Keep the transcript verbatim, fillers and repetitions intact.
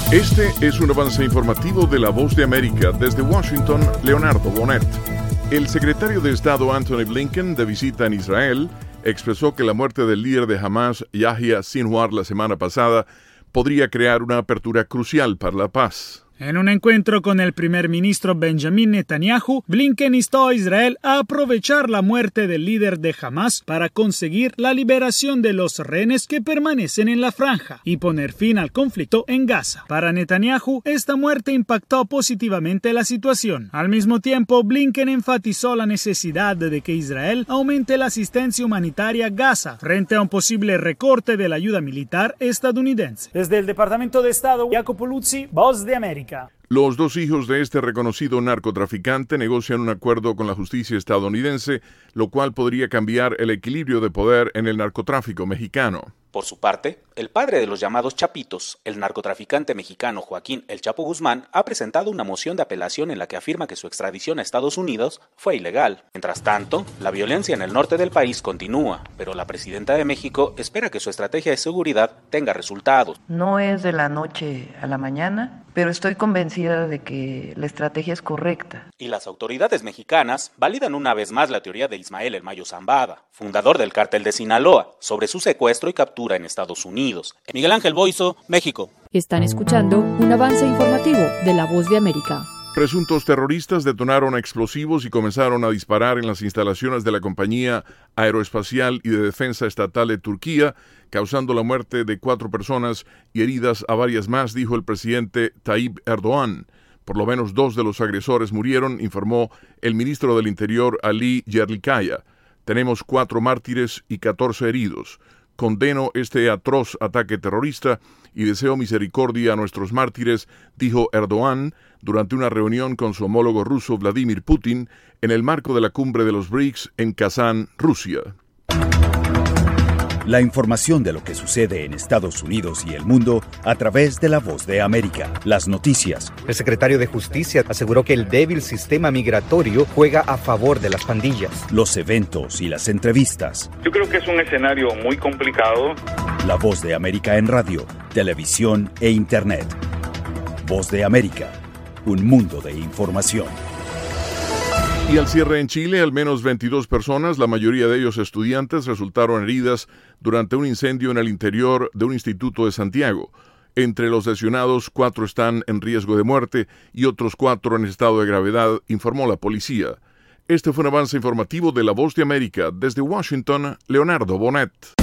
Este es un avance informativo de La Voz de América. Desde Washington, Leonardo Bonet. El secretario de Estado Antony Blinken, de visita en Israel, expresó que la muerte del líder de Hamas, Yahya Sinwar, la semana pasada, podría crear una apertura crucial para la paz. En un encuentro con el primer ministro Benjamin Netanyahu, Blinken instó a Israel a aprovechar la muerte del líder de Hamas para conseguir la liberación de los rehenes que permanecen en la franja y poner fin al conflicto en Gaza. Para Netanyahu, esta muerte impactó positivamente la situación. Al mismo tiempo, Blinken enfatizó la necesidad de que Israel aumente la asistencia humanitaria a Gaza frente a un posible recorte de la ayuda militar estadounidense. Desde el Departamento de Estado, Jacopo Luzzi, Voz de América. Los dos hijos de este reconocido narcotraficante negocian un acuerdo con la justicia estadounidense, lo cual podría cambiar el equilibrio de poder en el narcotráfico mexicano. Por su parte, el padre de los llamados Chapitos, el narcotraficante mexicano Joaquín El Chapo Guzmán, ha presentado una moción de apelación en la que afirma que su extradición a Estados Unidos fue ilegal. Mientras tanto, la violencia en el norte del país continúa, pero la presidenta de México espera que su estrategia de seguridad tenga resultados. No es de la noche a la mañana, pero estoy convencida de que la estrategia es correcta. Y las autoridades mexicanas validan una vez más la teoría de Ismael El Mayo Zambada, fundador del cártel de Sinaloa, sobre su secuestro y captura en Estados Unidos. Miguel Ángel Boiso, México. Están escuchando un avance informativo de La Voz de América. Presuntos terroristas detonaron explosivos y comenzaron a disparar en las instalaciones de la compañía aeroespacial y de defensa estatal de Turquía, causando la muerte de cuatro personas y heridas a varias más, dijo el presidente Tayyip Erdogan. Por lo menos dos de los agresores murieron, informó el ministro del Interior Ali Yerlikaya. Tenemos cuatro mártires y catorce heridos. Condeno este atroz ataque terrorista y deseo misericordia a nuestros mártires, dijo Erdogan durante una reunión con su homólogo ruso Vladimir Putin en el marco de la cumbre de los B R I C S en Kazán, Rusia. La información de lo que sucede en Estados Unidos y el mundo a través de La Voz de América. Las noticias. El secretario de Justicia aseguró que el débil sistema migratorio juega a favor de las pandillas. Los eventos y las entrevistas. Yo creo que es un escenario muy complicado. La Voz de América en radio, televisión e Internet. Voz de América, un mundo de información. Y al cierre en Chile, al menos veintidós personas, la mayoría de ellos estudiantes, resultaron heridas durante un incendio en el interior de un instituto de Santiago. Entre los lesionados, cuatro están en riesgo de muerte y otros cuatro en estado de gravedad, informó la policía. Este fue un avance informativo de La Voz de América. Desde Washington, Leonardo Bonet.